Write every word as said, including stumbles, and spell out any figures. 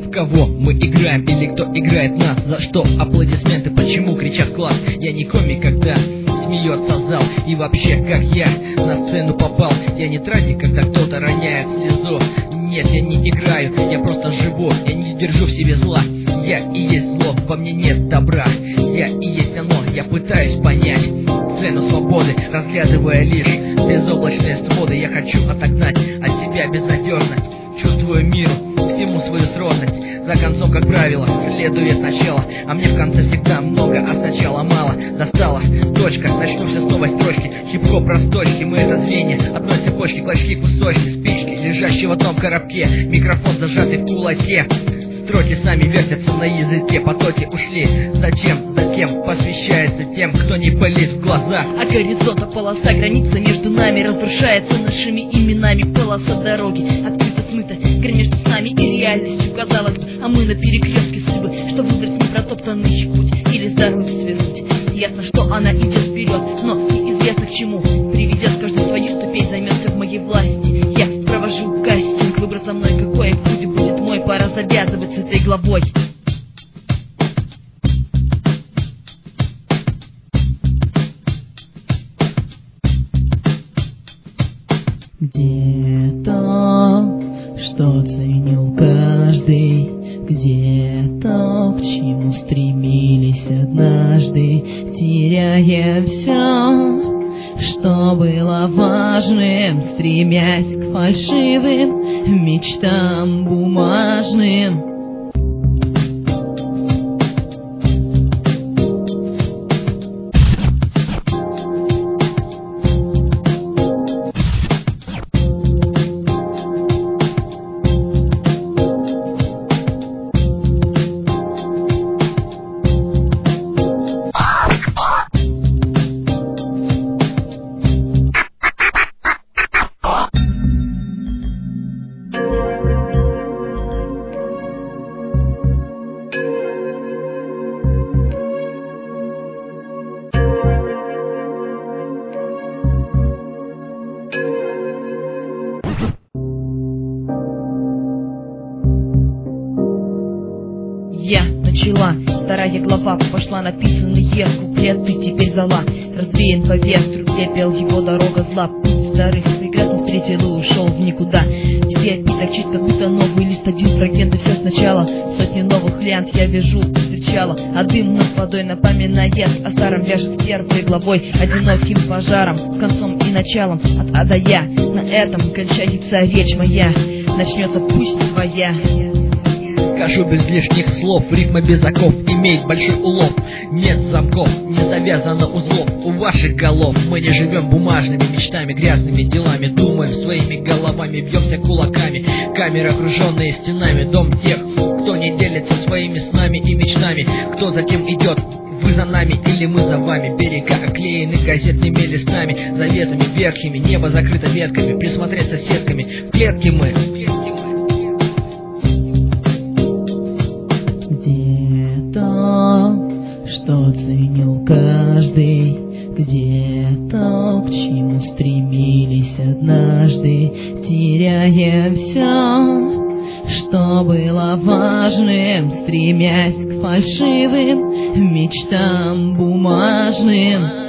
В кого мы играем или кто играет нас? За что аплодисменты, почему кричат класс? Я не комик, когда смеется зал. И вообще, как я на сцену попал? Я не трагик, когда кто-то роняет слезу. Нет, я не играю, я просто живу. Я не держу в себе зла. Я и есть зло, во мне нет добра. Я и есть оно, я пытаюсь понять цену свободы, разглядывая лишь безоблачные своды. Я хочу отогнать от себя безнадежность. Чувствую миру, всему свою сродность. За концом, как правило, следует сначала. А мне в конце всегда много, а сначала мало. Достала точка, начну все с новой строчки. Хип-хоп росточки, мы это звенья одной цепочки, клочки, кусочки, спички, лежащие в одном коробке. Микрофон зажатый в кулаке. Строки сами вертятся на языке, потоки ушли. Зачем, затем посвящается тем, кто не пылит в глаза. А горизонта полоса, граница между нами разрушается нашими именами. Полоса дороги открыта, смыта, конечно, с нами и реальностью, казалось бы. А мы на перекрестке судьбы, что выбрать непротоптанный путь или с дороги свернуть. Ясно, что она идет вперед, но неизвестно к чему приведет. Каждый свою ступень, займется в моей власти. Я провожу кастинг, выбрать за мной какой путь будет мой. Пора завязывать с этой главой. Где-то, что ценил каждый, где-то, к чему стремились однажды, теряя все, что было важным, стремясь к фальшивым мечтам бумажным. Я начала, вторая глава, пошла написанные куплеты, теперь зала развеян по ветру, пепел его дорога зла. Путь старых прекрасно встретил и ушел в никуда. Теперь не так чисто, как будто новый лист, один фрагмент, и все сначала. Сотни новых лент я вяжу, встречала, а дым над водой напоминает о старом, вяжет первой главой, одиноким пожаром, концом и началом. От А до Я, на этом кончается речь моя, начнется пусть твоя. Скажу без лишних слов, рифма без оков имеет большой улов. Нет замков, не завязано узлов у ваших голов. Мы не живем бумажными мечтами, грязными делами. Думаем своими головами, бьемся кулаками. Камеры, окруженные стенами, дом тех, кто не делится своими снами и мечтами. Кто за кем идет, вы за нами или мы за вами. Берега оклеены газетными листами, заветами верхними, небо закрыто ветками. Присмотреться сетками, в клетке мы. Что ценил каждый, где-то, к чему стремились однажды, теряя все, что было важным, стремясь к фальшивым мечтам бумажным.